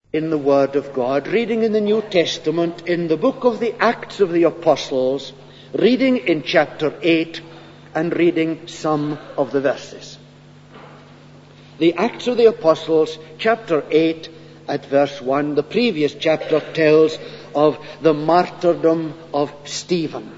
in the Word of God, reading in the New Testament in the book of the Acts of the Apostles, reading in chapter 8 and reading some of the verses. The Acts of the Apostles, chapter 8 at verse 1. The previous chapter tells of the martyrdom of Stephen.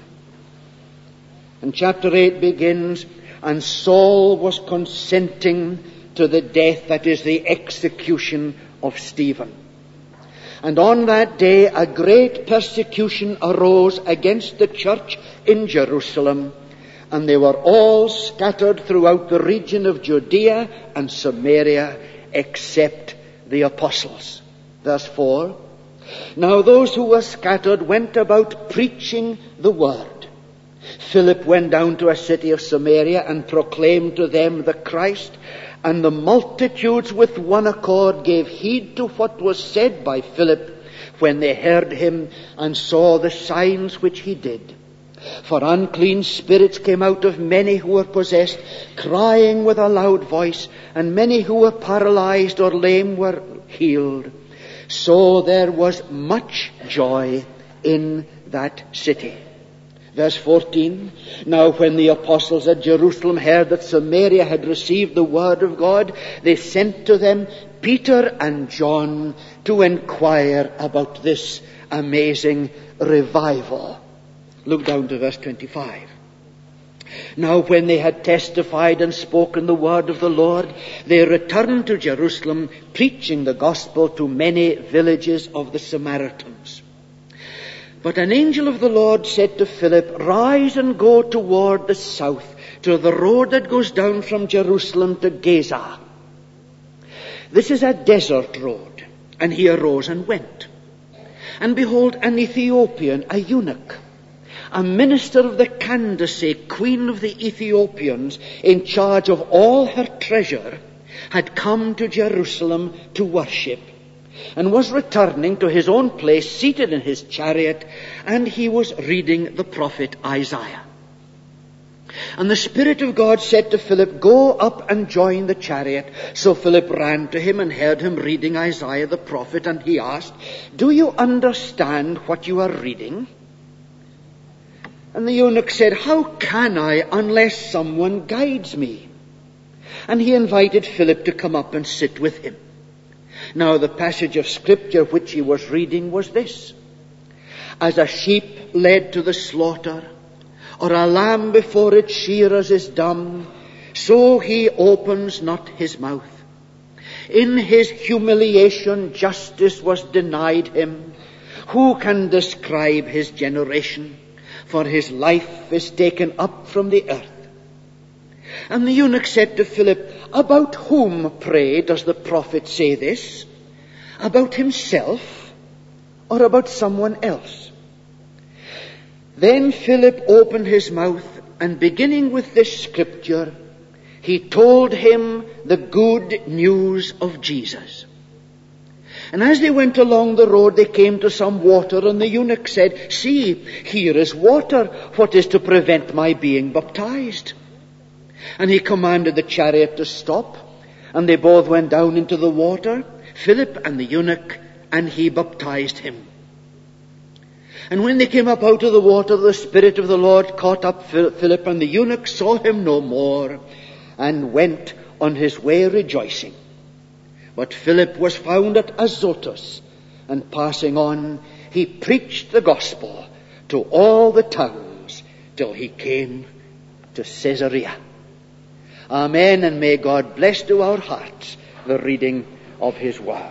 And chapter 8 begins, and Saul was consenting to the death, that is, the execution of Stephen. And on that day a great persecution arose against the church in Jerusalem, and they were all scattered throughout the region of Judea and Samaria, except the apostles. Verse 4. Now those who were scattered went about preaching the word. Philip went down to a city of Samaria and proclaimed to them the Christ, and the multitudes with one accord gave heed to what was said by Philip when they heard him and saw the signs which he did. For unclean spirits came out of many who were possessed, crying with a loud voice, and many who were paralyzed or lame were healed. So there was much joy in that city. Verse 14. Now when the apostles at Jerusalem heard that Samaria had received the word of God, they sent to them Peter and John to inquire about this amazing revival. Look down to verse 25. Now when they had testified and spoken the word of the Lord, they returned to Jerusalem, preaching the gospel to many villages of the Samaritans. But an angel of the Lord said to Philip, Rise and go toward the south, to the road that goes down from Jerusalem to Gaza. This is a desert road. And he arose and went. And behold, an Ethiopian, a eunuch, a minister of the Candace, queen of the Ethiopians, in charge of all her treasure, had come to Jerusalem to worship, and was returning to his own place, seated in his chariot, and he was reading the prophet Isaiah. And the Spirit of God said to Philip, Go up and join the chariot. So Philip ran to him and heard him reading Isaiah the prophet, and he asked, Do you understand what you are reading? And the eunuch said, How can I unless someone guides me? And he invited Philip to come up and sit with him. Now the passage of Scripture which he was reading was this. As a sheep led to the slaughter, or a lamb before its shearers is dumb, so he opens not his mouth. In his humiliation justice was denied him. Who can describe his generation? For his life is taken up from the earth. And the eunuch said to Philip, About whom, pray, does the prophet say this? About himself or about someone else? Then Philip opened his mouth, and beginning with this scripture, he told him the good news of Jesus. And as they went along the road, they came to some water, and the eunuch said, See, here is water. What is to prevent my being baptized? And he commanded the chariot to stop, and they both went down into the water, Philip and the eunuch, and he baptized him. And when they came up out of the water, the Spirit of the Lord caught up Philip, and the eunuch saw him no more, and went on his way rejoicing. But Philip was found at Azotus, and passing on, he preached the gospel to all the towns till he came to Caesarea. Amen, and may God bless to our hearts the reading of his word.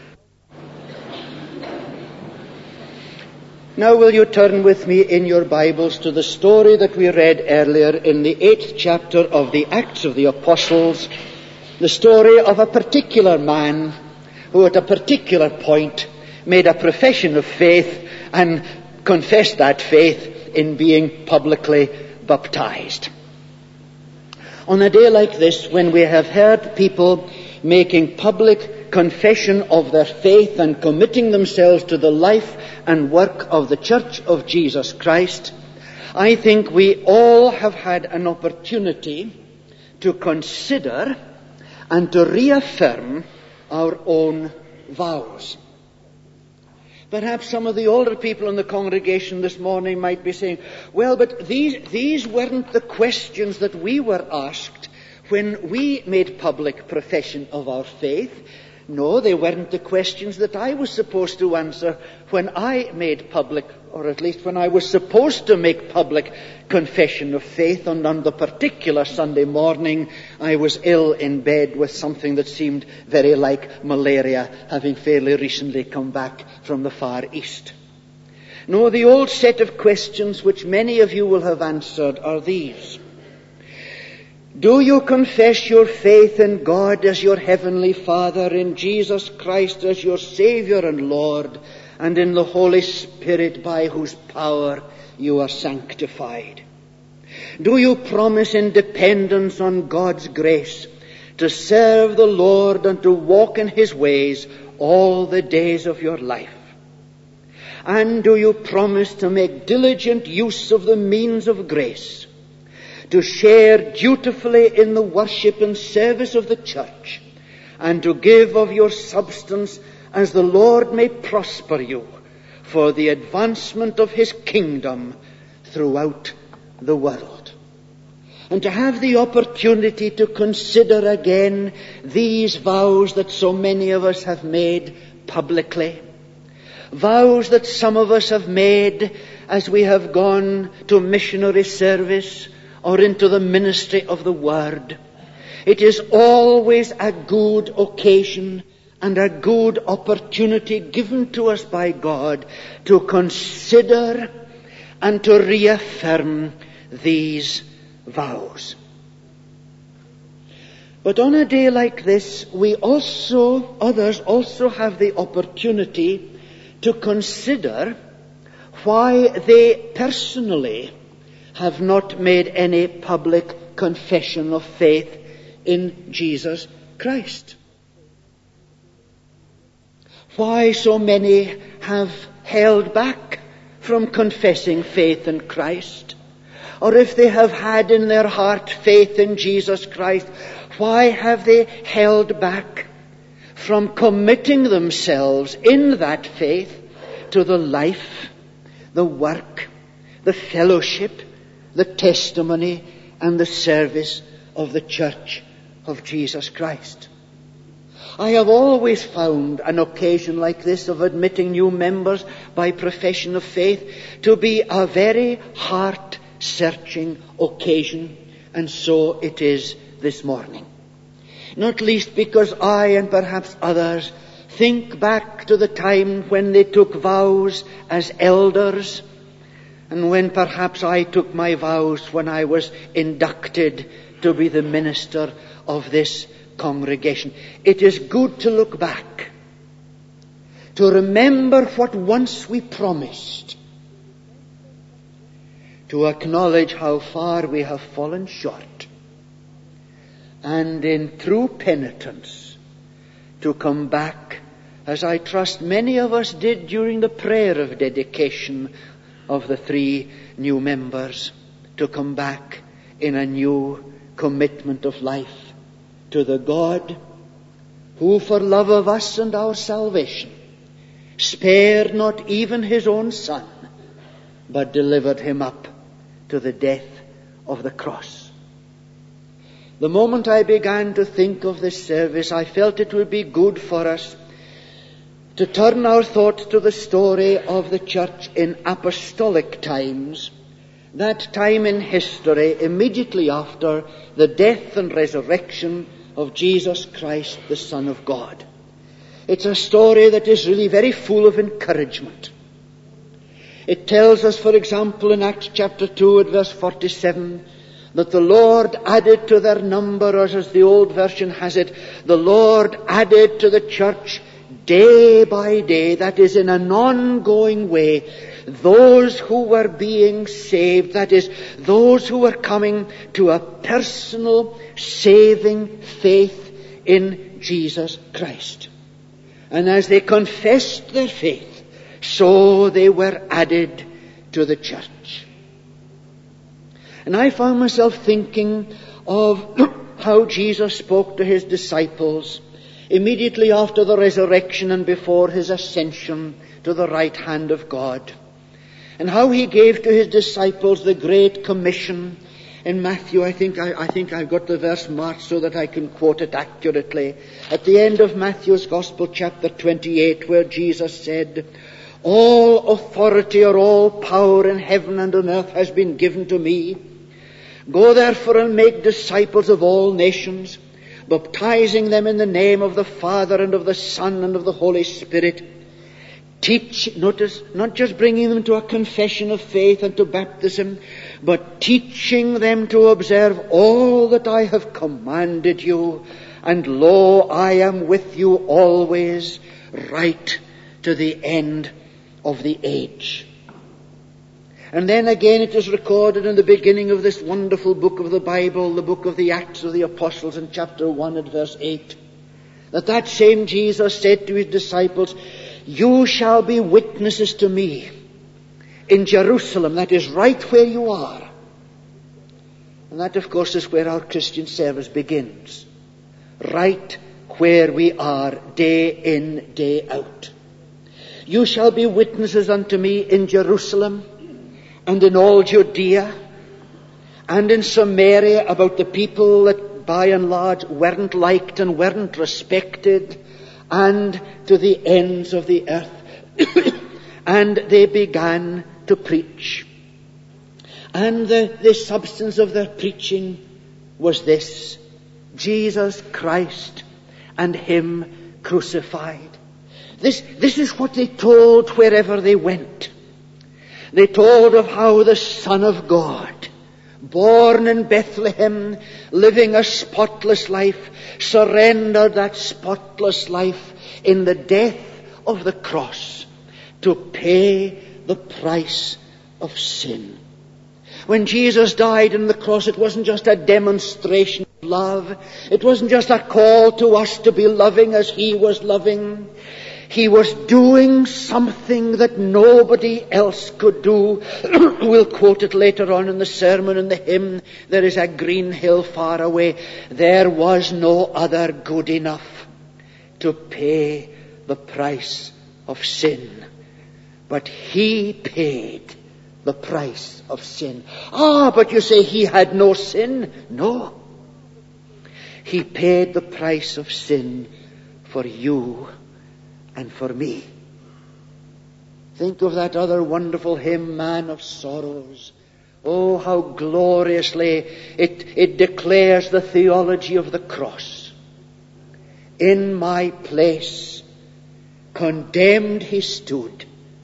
Now will you turn with me in your Bibles to the story that we read earlier in the 8th chapter of the Acts of the Apostles, the story of a particular man who at a particular point made a profession of faith and confessed that faith in being publicly baptized. On a day like this, when we have heard people making public confession of their faith and committing themselves to the life and work of the Church of Jesus Christ, I think we all have had an opportunity to consider and to reaffirm our own vows. Perhaps some of the older people in the congregation this morning might be saying, well, but these weren't the questions that we were asked when we made public profession of our faith. No, they weren't the questions that I was supposed to answer when I made public, or at least when I was supposed to make public confession of faith. And on the particular Sunday morning, I was ill in bed with something that seemed very like malaria, having fairly recently come back from the Far East. No, the old set of questions which many of you will have answered are these. Do you confess your faith in God as your heavenly Father, in Jesus Christ as your Savior and Lord, and in the Holy Spirit by whose power you are sanctified? Do you promise in dependence on God's grace to serve the Lord and to walk in His ways all the days of your life? And do you promise to make diligent use of the means of grace, to share dutifully in the worship and service of the church, and to give of your substance as the Lord may prosper you for the advancement of His kingdom throughout the world? And to have the opportunity to consider again these vows that so many of us have made publicly, vows that some of us have made as we have gone to missionary service or into the ministry of the Word. It is always a good occasion and a good opportunity given to us by God to consider and to reaffirm these vows. But on a day like this, others also have the opportunity to consider why they personally have not made any public confession of faith in Jesus Christ. Why so many have held back from confessing faith in Christ. Or if they have had in their heart faith in Jesus Christ, why have they held back from committing themselves in that faith to the life, the work, the fellowship, the testimony, and the service of the Church of Jesus Christ? I have always found an occasion like this of admitting new members by profession of faith to be a very heart-searching occasion, and so it is this morning. Not least because I and perhaps others think back to the time when they took vows as elders, and when perhaps I took my vows when I was inducted to be the minister of this congregation. It is good to look back, to remember what once we promised, to acknowledge how far we have fallen short, and in true penitence to come back, as I trust many of us did during the prayer of dedication of the 3 new members, to come back in a new commitment of life to the God who, for love of us and our salvation, spared not even His own Son, but delivered Him up to the death of the cross. The moment I began to think of this service, I felt it would be good for us to turn our thoughts to the story of the church in apostolic times, that time in history immediately after the death and resurrection of Jesus Christ, the Son of God. It's a story that is really very full of encouragement. It tells us, for example, in Acts chapter 2 at verse 47, that the Lord added to their number, or as the old version has it, the Lord added to the church day by day, that is, in an ongoing way, those who were being saved, that is, those who were coming to a personal saving faith in Jesus Christ. And as they confessed their faith, so they were added to the church. And I found myself thinking of how Jesus spoke to His disciples immediately after the resurrection and before his ascension to the right hand of God, and how he gave to his disciples the Great Commission in Matthew. I think I've got the verse marked so that I can quote it accurately. At the end of Matthew's Gospel, chapter 28, where Jesus said, "All authority or all power in heaven and on earth has been given to me. Go therefore and make disciples of all nations, baptizing them in the name of the Father and of the Son and of the Holy Spirit. Teach," notice, not just bringing them to a confession of faith and to baptism, but teaching them to observe all that I have commanded you. And lo, I am with you always, right to the end of the age. And then again it is recorded in the beginning of this wonderful book of the Bible, the book of the Acts of the Apostles, in chapter 1 and verse 8, that same Jesus said to his disciples, "You shall be witnesses to me in Jerusalem," that is right where you are. And that, of course, is where our Christian service begins. Right where we are, day in, day out. "You shall be witnesses unto me in Jerusalem and in all Judea and in Samaria," about the people that by and large weren't liked and weren't respected, "and to the ends of the earth." And they began to preach. And the substance of their preaching was this: Jesus Christ and Him crucified. This is what they told wherever they went. They told of how the Son of God, born in Bethlehem, living a spotless life, surrendered that spotless life in the death of the cross to pay the price of sin. When Jesus died on the cross, it wasn't just a demonstration of love. It wasn't just a call to us to be loving as He was loving. He was doing something that nobody else could do. We'll quote it later on in the sermon and the hymn, "There is a green hill far away." There was no other good enough to pay the price of sin. But He paid the price of sin. But you say He had no sin? No. He paid the price of sin for you and for me. Think of that other wonderful hymn, "Man of Sorrows." Oh, how gloriously it declares the theology of the cross. "In my place, condemned He stood,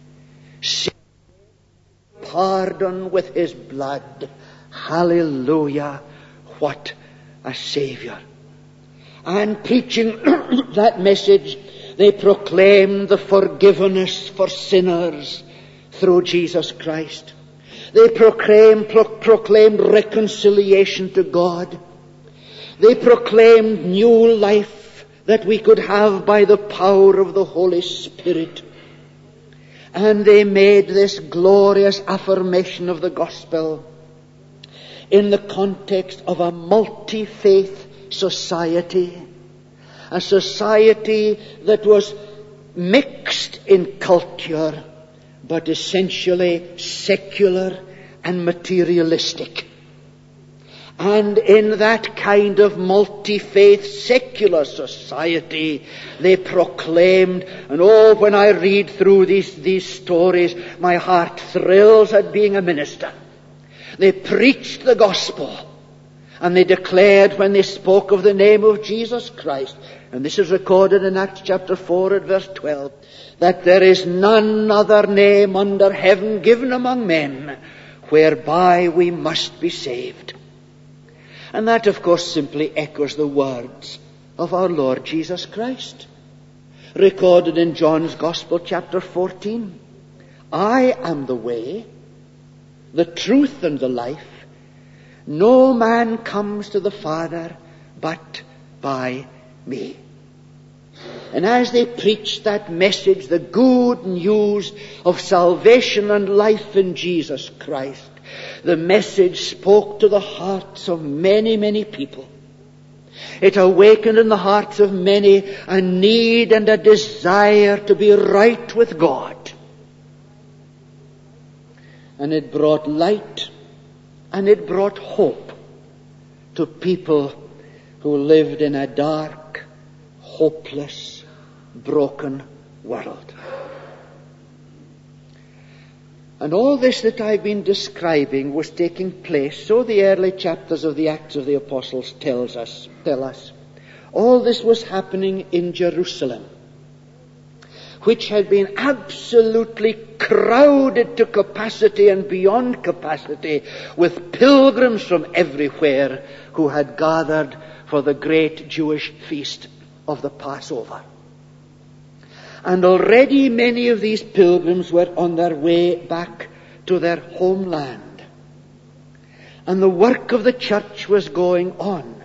pardon with His blood. Hallelujah, what a Savior." And preaching that message, they proclaimed the forgiveness for sinners through Jesus Christ. They proclaimed reconciliation to God. They proclaimed new life that we could have by the power of the Holy Spirit. And they made this glorious affirmation of the gospel in the context of a multi-faith society. A society that was mixed in culture, but essentially secular and materialistic. And in that kind of multi-faith secular society, they proclaimed, and when I read through these stories, my heart thrills at being a minister. They preached the gospel, and they declared when they spoke of the name of Jesus Christ, and this is recorded in Acts chapter 4 at verse 12, that there is none other name under heaven given among men whereby we must be saved. And that, of course, simply echoes the words of our Lord Jesus Christ, recorded in John's Gospel, chapter 14. "I am the way, the truth, and the life. No man comes to the Father but by me." And as they preached that message, the good news of salvation and life in Jesus Christ, the message spoke to the hearts of many, many people. It awakened in the hearts of many a need and a desire to be right with God. And it brought light and it brought hope to people who lived in a dark, hopeless, broken world. And all this that I've been describing was taking place, so the early chapters of the Acts of the Apostles tell us. All this was happening in Jerusalem, which had been absolutely crowded to capacity and beyond capacity with pilgrims from everywhere who had gathered for the great Jewish feast of the Passover. And already many of these pilgrims were on their way back to their homeland. And the work of the church was going on.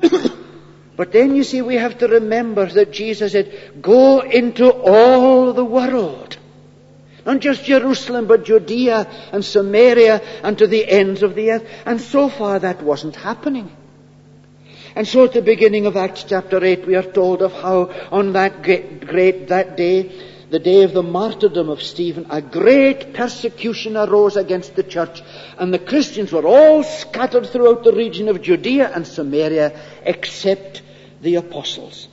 But then you see, we have to remember that Jesus said, go into all the world. Not just Jerusalem, but Judea and Samaria and to the ends of the earth. And so far that wasn't happening. And so at the beginning of Acts chapter 8, we are told of how on that day, the day of the martyrdom of Stephen, a great persecution arose against the church, and the Christians were all scattered throughout the region of Judea and Samaria, except the apostles.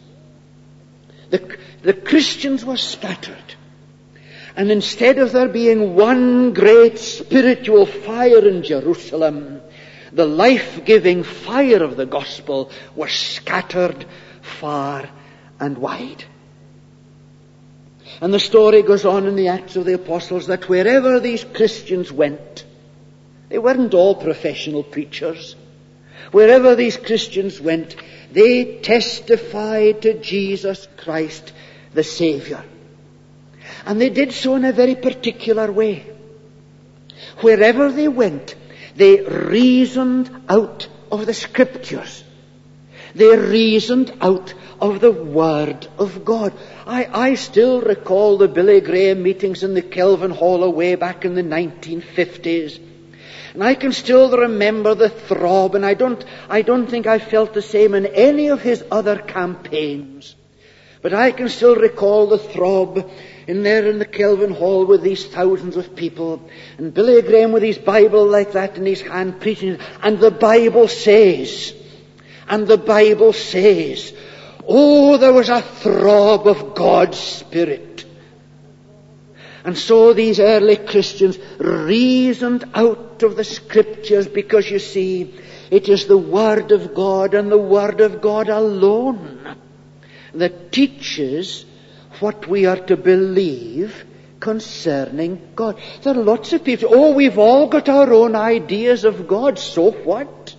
The Christians were scattered. And instead of there being one great spiritual fire in Jerusalem, the life-giving fire of the gospel was scattered far and wide. And the story goes on in the Acts of the Apostles that wherever these Christians went, they weren't all professional preachers. Wherever these Christians went, they testified to Jesus Christ, the Savior. And they did so in a very particular way. Wherever they went, they reasoned out of the Scriptures. They reasoned out of the Word of God. I still recall the Billy Graham meetings in the Kelvin Hall away back in the 1950s. And I can still remember the throb, and I don't think I felt the same in any of his other campaigns. But I can still recall the throb in there in the Kelvin Hall with these thousands of people, and Billy Graham with his Bible like that in his hand preaching, and the Bible says, oh, there was a throb of God's Spirit. And so these early Christians reasoned out of the Scriptures, because you see, it is the Word of God and the Word of God alone that teaches what we are to believe concerning God. There are lots of people, we've all got our own ideas of God, so what?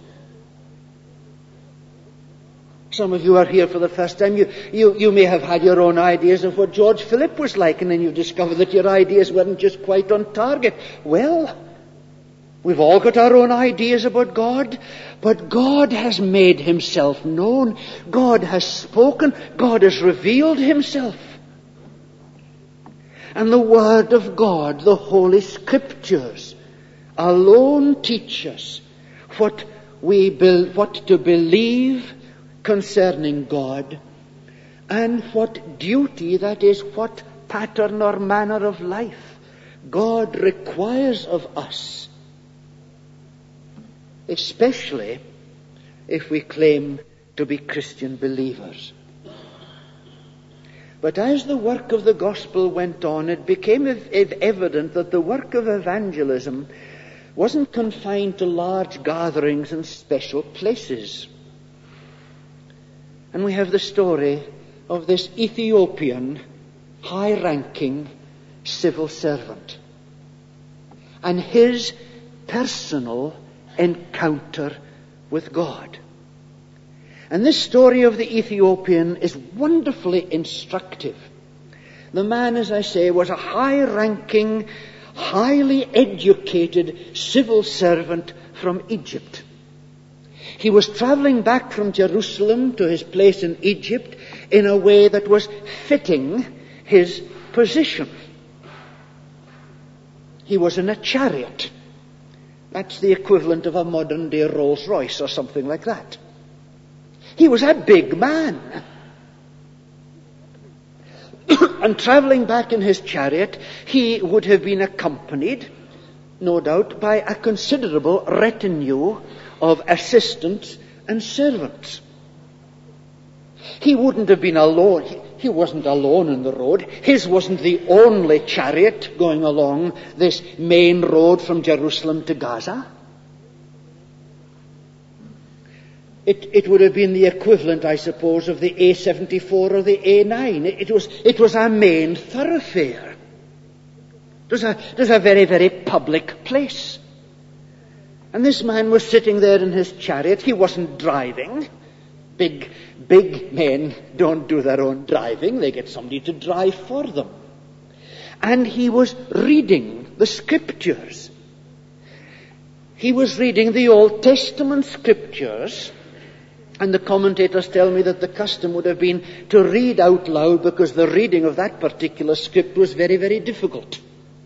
Some of you are here for the first time. You may have had your own ideas of what George Philip was like, and then you discover that your ideas weren't just quite on target. Well, we've all got our own ideas about God, but God has made Himself known. God has spoken. God has revealed Himself. And the Word of God, the Holy Scriptures, alone teach us what to believe concerning God, and what duty, that is, what pattern or manner of life God requires of us, especially if we claim to be Christian believers. But as the work of the gospel went on, it became evident that the work of evangelism wasn't confined to large gatherings and special places. And we have the story of this Ethiopian high-ranking civil servant and his personal encounter with God. And this story of the Ethiopian is wonderfully instructive. The man, as I say, was a high-ranking, highly educated civil servant from Egypt. He was traveling back from Jerusalem to his place in Egypt in a way that was fitting his position. He was in a chariot. That's the equivalent of a modern-day Rolls-Royce or something like that. He was a big man. And travelling back in his chariot, he would have been accompanied, no doubt, by a considerable retinue of assistants and servants. He wouldn't have been alone. He wasn't alone on the road. His wasn't the only chariot going along this main road from Jerusalem to Gaza. It would have been the equivalent, I suppose, of the A74 or the A9. It was a main thoroughfare. It was a very, very public place. And this man was sitting there in his chariot. He wasn't driving. Big men don't do their own driving. They get somebody to drive for them. And he was reading the Scriptures. He was reading the Old Testament Scriptures. And the commentators tell me that the custom would have been to read out loud, because the reading of that particular script was very, very difficult.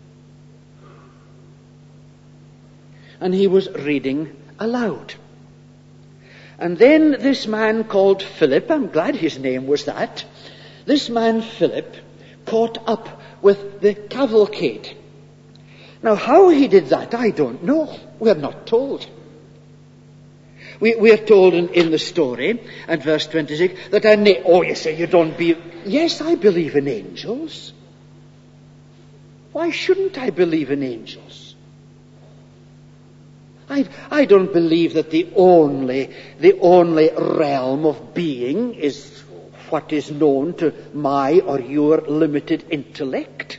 And he was reading aloud. And then this man called Philip, I'm glad his name was that, this man Philip caught up with the cavalcade. Now how he did that, I don't know. We are not told. We are told in the story, at verse 26, that you say you don't believe. Yes, I believe in angels. Why shouldn't I believe in angels? I don't believe that the only realm of being is what is known to my or your limited intellect.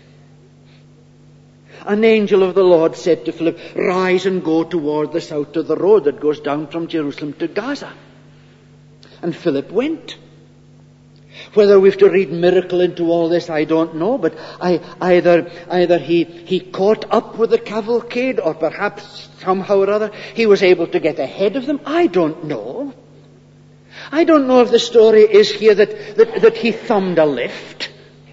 An angel of the Lord said to Philip, "Rise and go toward the south to the road that goes down from Jerusalem to Gaza." And Philip went. Whether we have to read miracle into all this, I don't know, but either he caught up with the cavalcade, or perhaps somehow or other he was able to get ahead of them. I don't know. I don't know if the story is here that he thumbed a lift.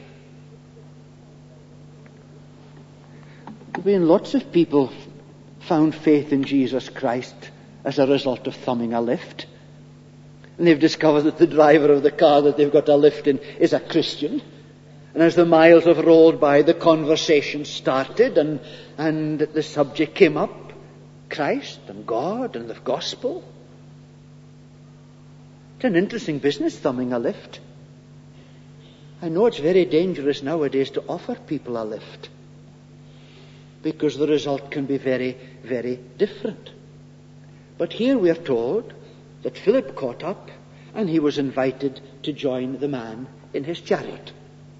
Lots of people found faith in Jesus Christ as a result of thumbing a lift. And they've discovered that the driver of the car that they've got a lift in is a Christian. And as the miles have rolled by, the conversation started and the subject came up. Christ and God and the gospel. It's an interesting business, thumbing a lift. I know it's very dangerous nowadays to offer people a lift, because the result can be very, very different. But here we are told that Philip caught up and he was invited to join the man in his chariot.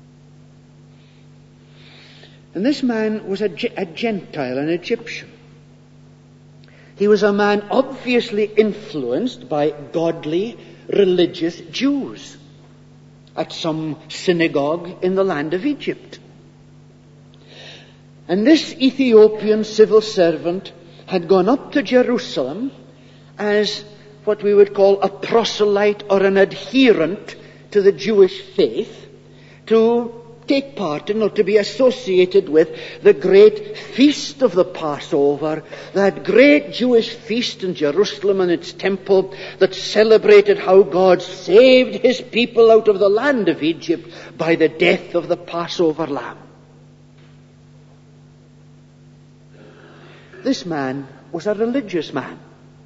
And this man was a Gentile, an Egyptian. He was a man obviously influenced by godly, religious Jews at some synagogue in the land of Egypt. And this Ethiopian civil servant had gone up to Jerusalem as what we would call a proselyte or an adherent to the Jewish faith, to take part in or to be associated with the great feast of the Passover, that great Jewish feast in Jerusalem and its temple that celebrated how God saved his people out of the land of Egypt by the death of the Passover lamb. This man was a religious man.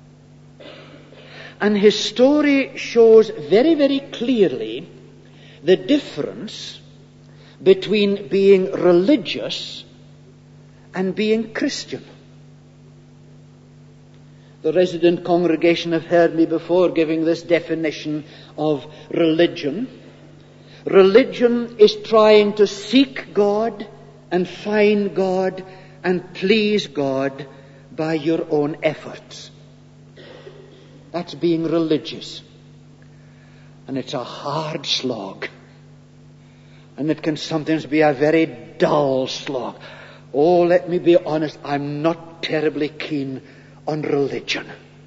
And his story shows very, very clearly the difference between being religious and being Christian. The resident congregation have heard me before giving this definition of religion. Religion is trying to seek God and find God and please God by your own efforts. That's being religious. And it's a hard slog. And it can sometimes be a very dull slog. Oh, let me be honest, I'm not terribly keen on religion.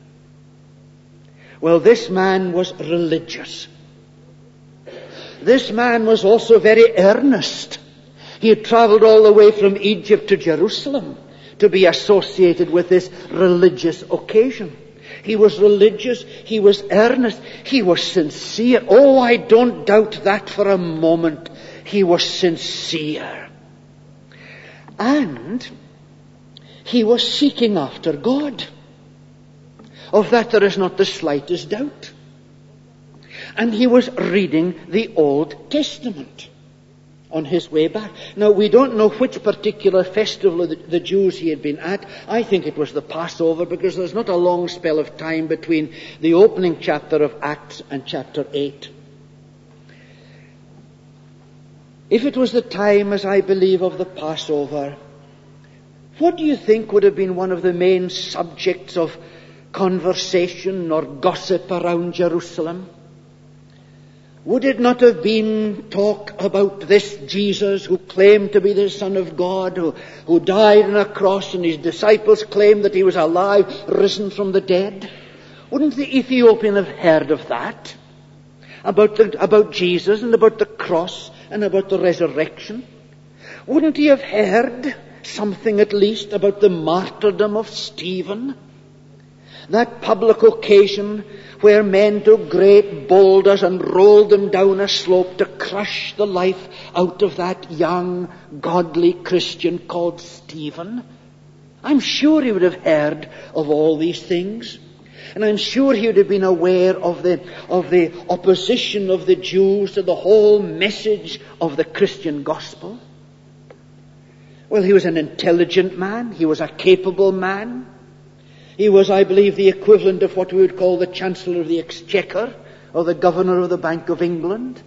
Well, this man was religious. This man was also very earnest. He had traveled all the way from Egypt to Jerusalem to be associated with this religious occasion. He was religious. He was earnest. He was sincere. Oh, I don't doubt that for a moment. He was sincere. And he was seeking after God. Of that there is not the slightest doubt. And he was reading the Old Testament on his way back. Now, we don't know which particular festival of the Jews he had been at. I think it was the Passover, because there's not a long spell of time between the opening chapter of Acts and chapter 8. If it was the time, as I believe, of the Passover, what do you think would have been one of the main subjects of conversation or gossip around Jerusalem? Would it not have been talk about this Jesus who claimed to be the Son of God, who died on a cross, and his disciples claimed that he was alive, risen from the dead? Wouldn't the Ethiopian have heard of that? About Jesus and about the cross and about the resurrection? Wouldn't he have heard something at least about the martyrdom of Stephen? That public occasion where men took great boulders and rolled them down a slope to crush the life out of that young, godly Christian called Stephen. I'm sure he would have heard of all these things. And I'm sure he would have been aware of the opposition of the Jews to the whole message of the Christian gospel. Well, he was an intelligent man. He was a capable man. He was, I believe, the equivalent of what we would call the Chancellor of the Exchequer or the Governor of the Bank of England.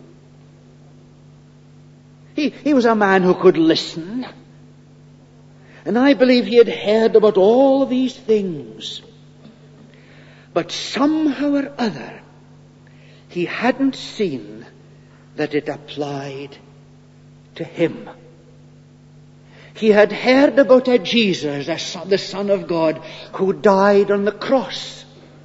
He was a man who could listen. And I believe he had heard about all these things. But somehow or other, he hadn't seen that it applied to him. He had heard about a Jesus, the Son of God, who died on the cross.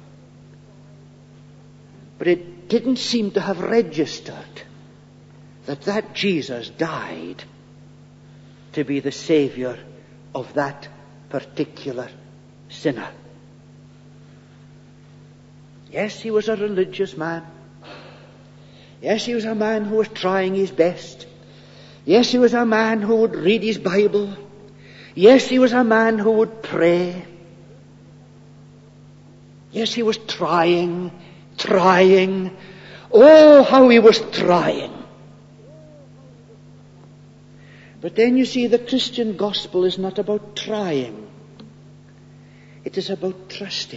But it didn't seem to have registered that Jesus died to be the Savior of that particular sinner. Yes, he was a religious man. Yes, he was a man who was trying his best. Yes, he was a man who would read his Bible. Yes, he was a man who would pray. Yes, he was trying. Oh, how he was trying. But then you see, the Christian gospel is not about trying. It is about trusting.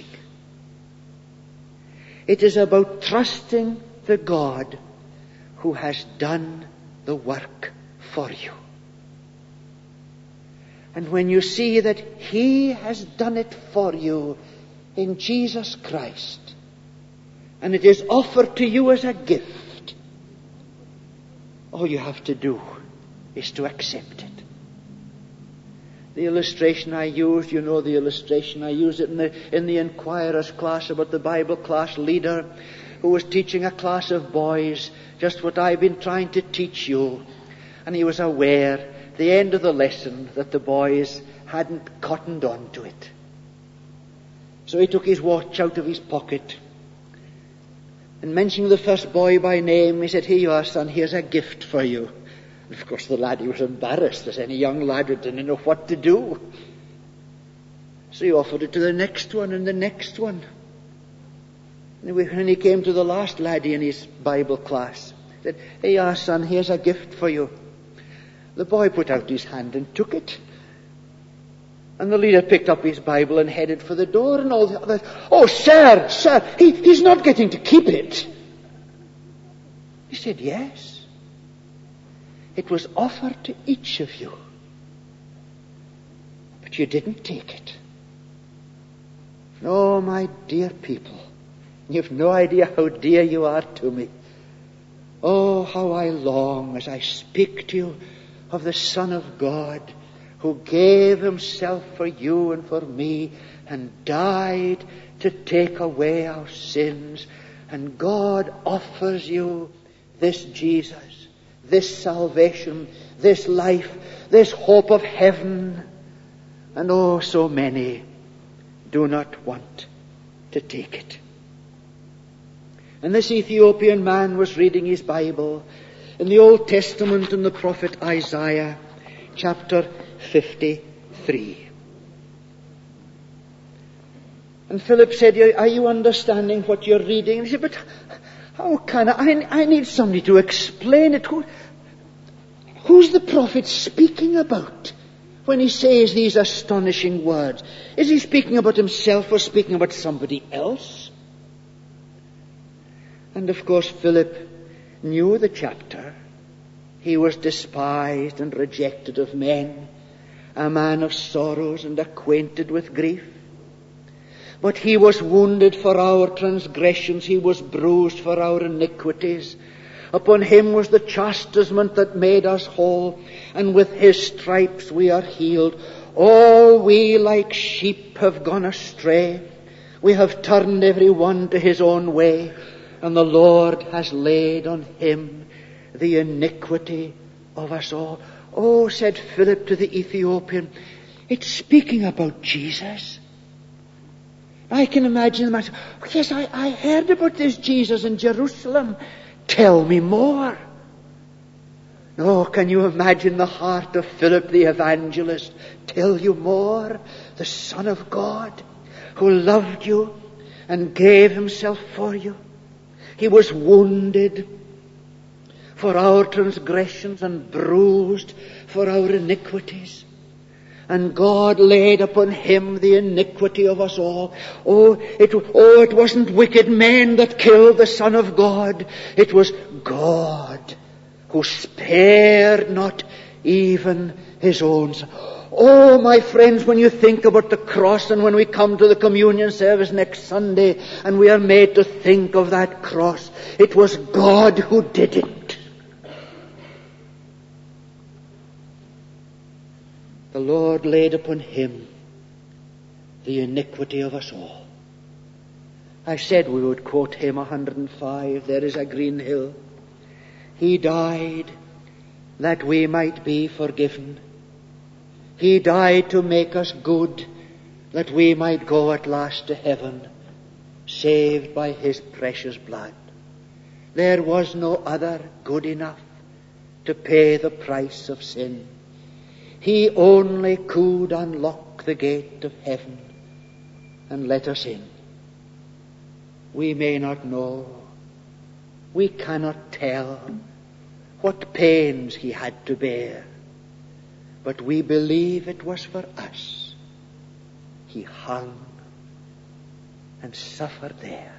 It is about trusting the God who has done the work for you. And when you see that he has done it for you in Jesus Christ, and it is offered to you as a gift, all you have to do is to accept it. The illustration I used, you know the illustration, I used it in the Inquirer's class about the Bible class leader who was teaching a class of boys just what I've been trying to teach you. And he was aware at the end of the lesson that the boys hadn't cottoned on to it. So he took his watch out of his pocket and, mentioning the first boy by name, he said, "Here you are, son, here's a gift for you." And of course the lad, he was embarrassed, as any young lad who didn't know what to do. So he offered it to the next one and the next one. And when he came to the last laddie in his Bible class, he said, "Here you are, son, here's a gift for you." The boy put out his hand and took it. And the leader picked up his Bible and headed for the door, and all the others, "Oh, sir, he's not getting to keep it." He said, "Yes. It was offered to each of you. But you didn't take it." Oh, my dear people, you've no idea how dear you are to me. Oh, how I long as I speak to you of the Son of God who gave himself for you and for me and died to take away our sins. And God offers you this Jesus, this salvation, this life, this hope of heaven. And oh, so many do not want to to take it. And this Ethiopian man was reading his Bible in the Old Testament in the prophet Isaiah, chapter 53. And Philip said, "Are you understanding what you're reading?" And he said, "But how can I need somebody to explain it. Who's the prophet speaking about when he says these astonishing words? Is he speaking about himself or speaking about somebody else?" And of course Philip knew the chapter. He was despised and rejected of men, a man of sorrows and acquainted with grief. But he was wounded for our transgressions, he was bruised for our iniquities. Upon him was the chastisement that made us whole, and with his stripes we are healed. All we like sheep have gone astray. We have turned every one to his own way, and the Lord has laid on him the iniquity of us all. "Oh," said Philip to the Ethiopian, "it's speaking about Jesus." I can imagine the man saying, "Yes, I heard about this Jesus in Jerusalem. Tell me more." Oh, can you imagine the heart of Philip the evangelist? Tell you more? The Son of God, who loved you and gave himself for you. He was wounded for our transgressions and bruised for our iniquities. And God laid upon him the iniquity of us all. It wasn't wicked men that killed the Son of God. It was God who spared not even his own Son. Oh, my friends, when you think about the cross, and when we come to the communion service next Sunday and we are made to think of that cross, it was God who did it. The Lord laid upon him the iniquity of us all. I said we would quote hymn 105, "There is a green hill." He died that we might be forgiven. He died to make us good, that we might go at last to heaven, saved by his precious blood. There was no other good enough to pay the price of sin. He only could unlock the gate of heaven and let us in. We may not know, we cannot tell what pains he had to bear, but we believe it was for us. He hung and suffered there.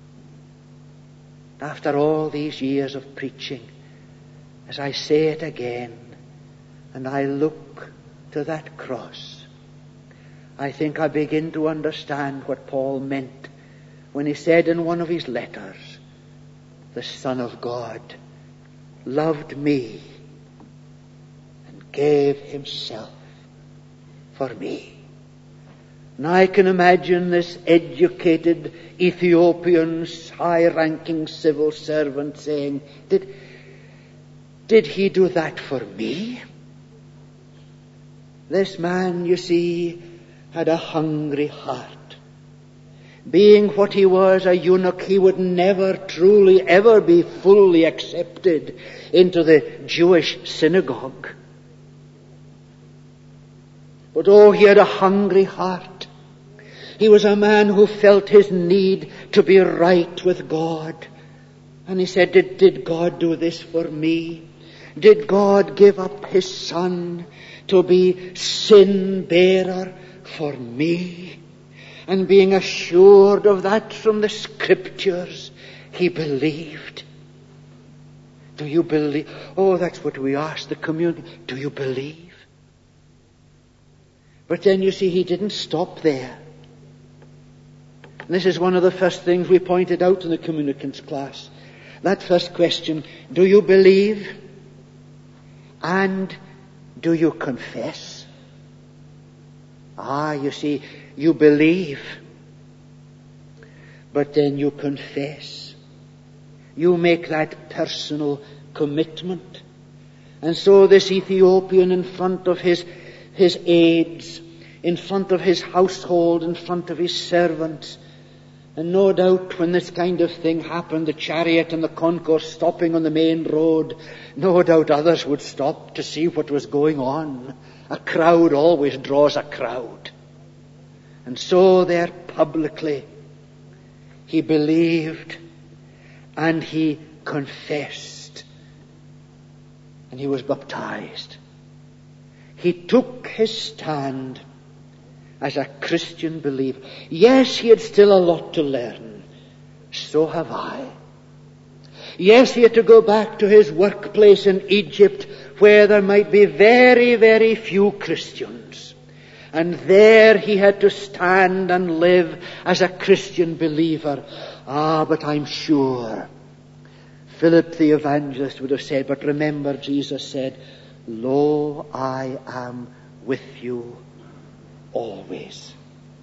After all these years of preaching, as I say it again, and I look to that cross, I think I begin to understand what Paul meant when he said in one of his letters, "The Son of God loved me and gave himself for me." And I can imagine this educated Ethiopian, high-ranking civil servant saying, Did he do that for me? This man, you see, had a hungry heart. Being what he was, a eunuch, he would never truly ever be fully accepted into the Jewish synagogue. But he had a hungry heart. He was a man who felt his need to be right with God. And he said, did God do this for me? Did God give up his Son to be sin-bearer for me? And being assured of that from the Scriptures, he believed. Do you believe? Oh, that's what we ask the community. Do you believe? But then you see, he didn't stop there. And this is one of the first things we pointed out in the communicants class. That first question, do you believe? And do you confess? You see, you believe, but then you confess. You make that personal commitment. And so this Ethiopian, in front of his aides, in front of his household, in front of his servants, And no doubt when this kind of thing happened, the chariot and the concourse stopping on the main road, no doubt others would stop to see what was going on. A crowd always draws a crowd. And so there publicly he believed and he confessed and he was baptized. He took his stand as a Christian believer. Yes, he had still a lot to learn. So have I. Yes, he had to go back to his workplace in Egypt where there might be very, very few Christians. And there he had to stand and live as a Christian believer. But I'm sure Philip the evangelist would have said, but remember Jesus said, "Lo, I am with you always."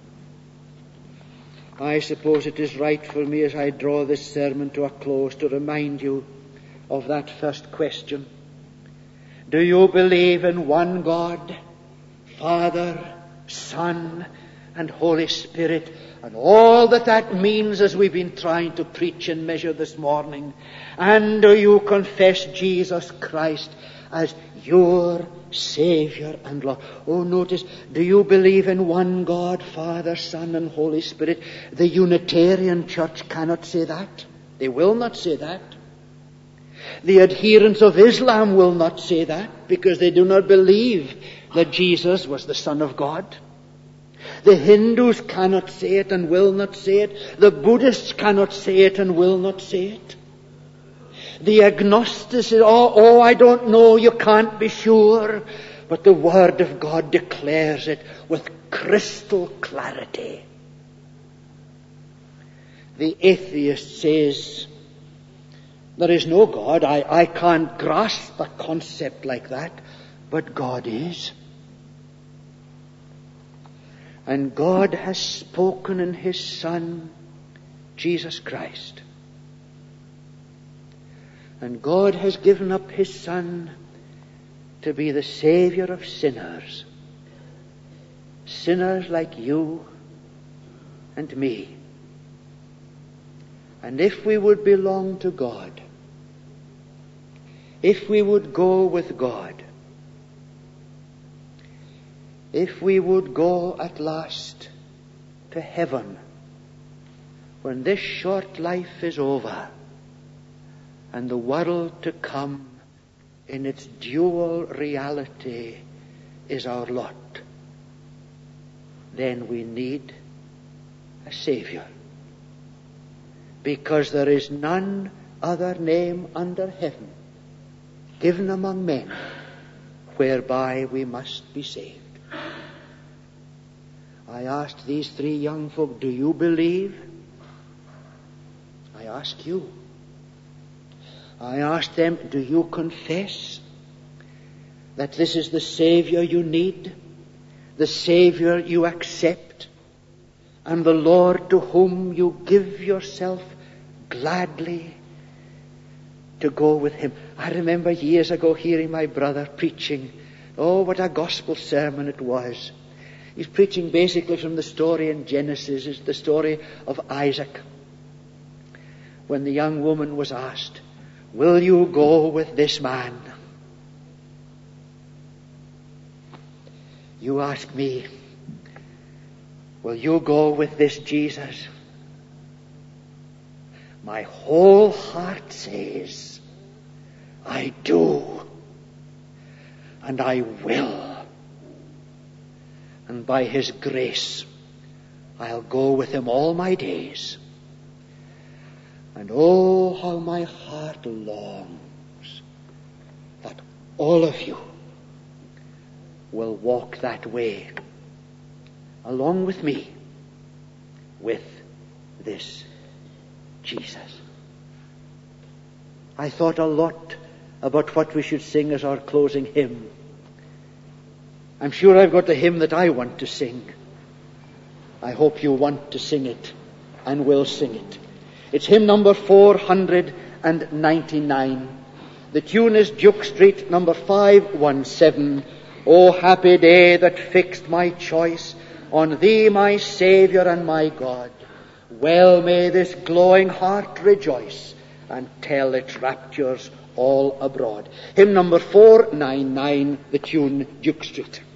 I suppose it is right for me as I draw this sermon to a close to remind you of that first question. Do you believe in one God, Father, Son, and Holy Spirit, and all that means as we've been trying to preach and measure this morning? And do you confess Jesus Christ as your Savior and Lord? Oh, notice, do you believe in one God, Father, Son, and Holy Spirit? The Unitarian Church cannot say that. They will not say that. The adherents of Islam will not say that because they do not believe that Jesus was the Son of God. The Hindus cannot say it and will not say it. The Buddhists cannot say it and will not say it. The agnostics say, I don't know, you can't be sure. But the Word of God declares it with crystal clarity. The atheist says, there is no God. I can't grasp a concept like that. But God is. And God has spoken in His Son, Jesus Christ. And God has given up His Son to be the Savior of sinners. Sinners like you and me. And if we would belong to God, if we would go with God, if we would go at last to heaven when this short life is over and the world to come in its dual reality is our lot, then we need a Savior. Because there is none other name under heaven given among men whereby we must be saved. I asked these three young folk, do you believe? I ask you. I asked them, do you confess that this is the Savior you need, the Savior you accept, and the Lord to whom you give yourself gladly to go with Him? I remember years ago hearing my brother preaching. Oh, what a gospel sermon it was. He's preaching basically from the story in Genesis. It's the story of Isaac. When the young woman was asked, will you go with this man? You ask me, will you go with this Jesus? My whole heart says, I do. And I will. And by His grace, I'll go with Him all my days. And oh, how my heart longs that all of you will walk that way along with me with this Jesus. I thought a lot about what we should sing as our closing hymn. I'm sure I've got the hymn that I want to sing. I hope you want to sing it and will sing it. It's hymn number 499. The tune is Duke Street, number 517. O happy day that fixed my choice on Thee, my Saviour and my God. Well may this glowing heart rejoice and tell its raptures all abroad. Hymn number 499, the tune Duke Street.